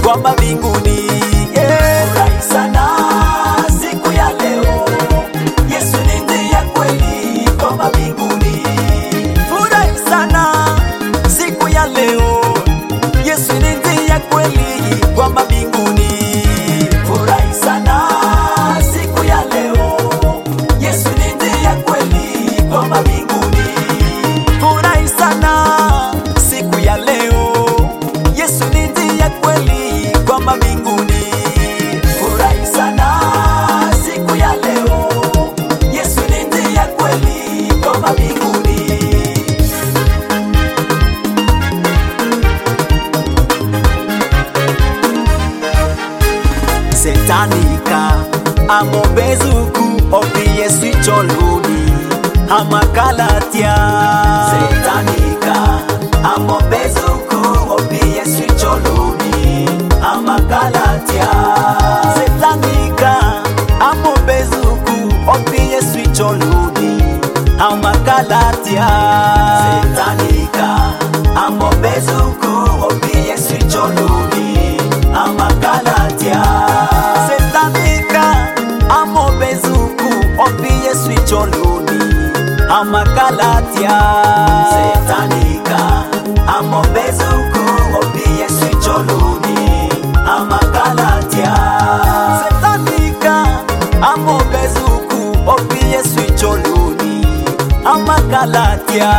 kwamba mbinguni. Furahi sana siku ya leo, Yesu ni njia kweli kwamba mbinguni. Furahi sana siku ya leo, Yesu ni njia kweli kwamba mbinguni. Furahi sana siku ya leo, Yesu ni njia kweli kwamba mbinguni. Furahi sana siku ya leo, Yesu ni njia kweli kwamba mbinguni. Furahi sana siku ya leo, Yesu ni njia kweli kwamba mbinguni. Setanika amobezuku opi Yesu choluni amakalatia. Setanika amobezuku opi Yesu choluni amakalatia. Setanika amobezuku opi Yesu choluni amakalatia. Setanika amobezuku opi Yesu choluni amakalatia. Setanika amobezuku opi Yesu choluni amakalatia. Setanika amobezuku opi Yesu choluni amakalatia. Setanika amobezuku opi Yesu choluni amakalatia.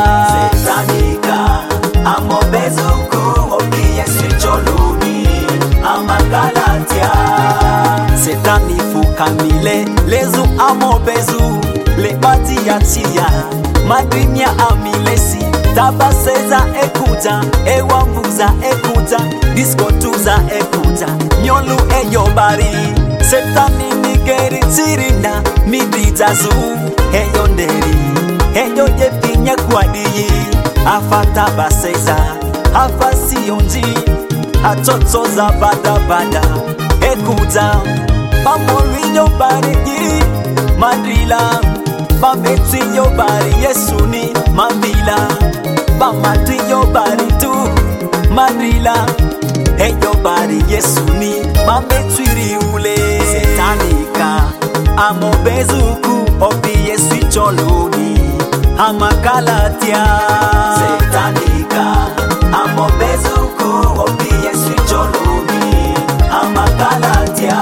Setanika amobezuku opi Yesu choluni amakalatia. Setani fukamile lezu amobezu lebati ya chia madrimia amilesi tabaseza ekuta ewambuza ekuta diskotuza ekuta nyolu eyobari. Setani nigeri tirina midijazu eyonderi eyo yepinya kwadiyi afata baseza afasionji atotoza badabada ekuta pamolwinyo barigi madrila bametwiyo bari Yesuni mambila bamatwiyo bari tu madrila eyo bari Yesuni mametwiri ule. Setanika amobezuku opi Yesu choluni amakalatia. Setanika amobezuku opi Yesu choluni amakalatia.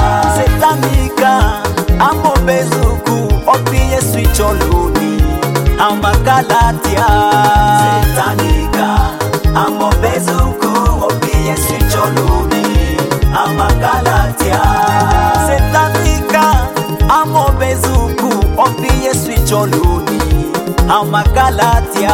Setanika amobezuku opi Yesu choluni amakalatia. Setanika amobezuku opi Yesu choluni amakalatia. Setanika amobezuku opi Yesu choluni amakalatia.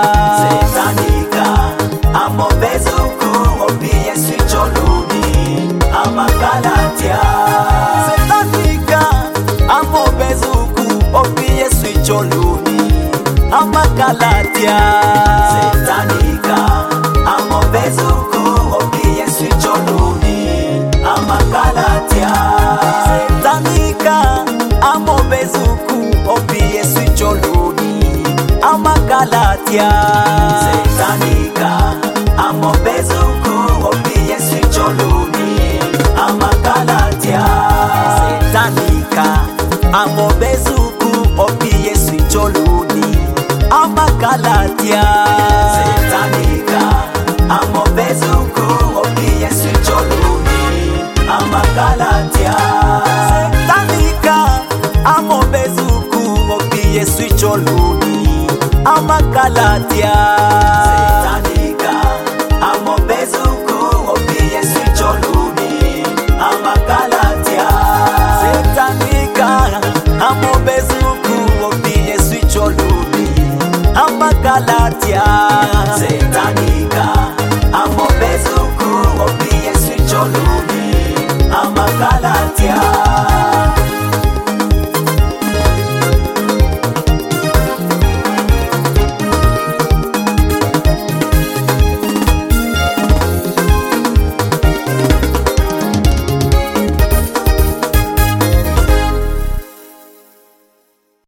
Setanika amobezuku opi Yesu choluni amakalatia. Setanika amobezuku opi Yesu choluni amakalatia. Setanika amobezuku opi Yesu choluni amakalatia. Setanika amobezuku opi Yesu choluni amakalatia. Setanika amobezuku opi Yesu choluni amakalatia. Setanika amobezuku opi Yesu choluni amakalatia. Setanika amobezuku opi Yesu choluni amakalatia. Setanika amobezuku opi Yesu choluni amakalatia. Setanika amobezuku opi Yesu choluni amakalatia. Setanika amobezuku opi Yesu choluni amakalatia. Setanika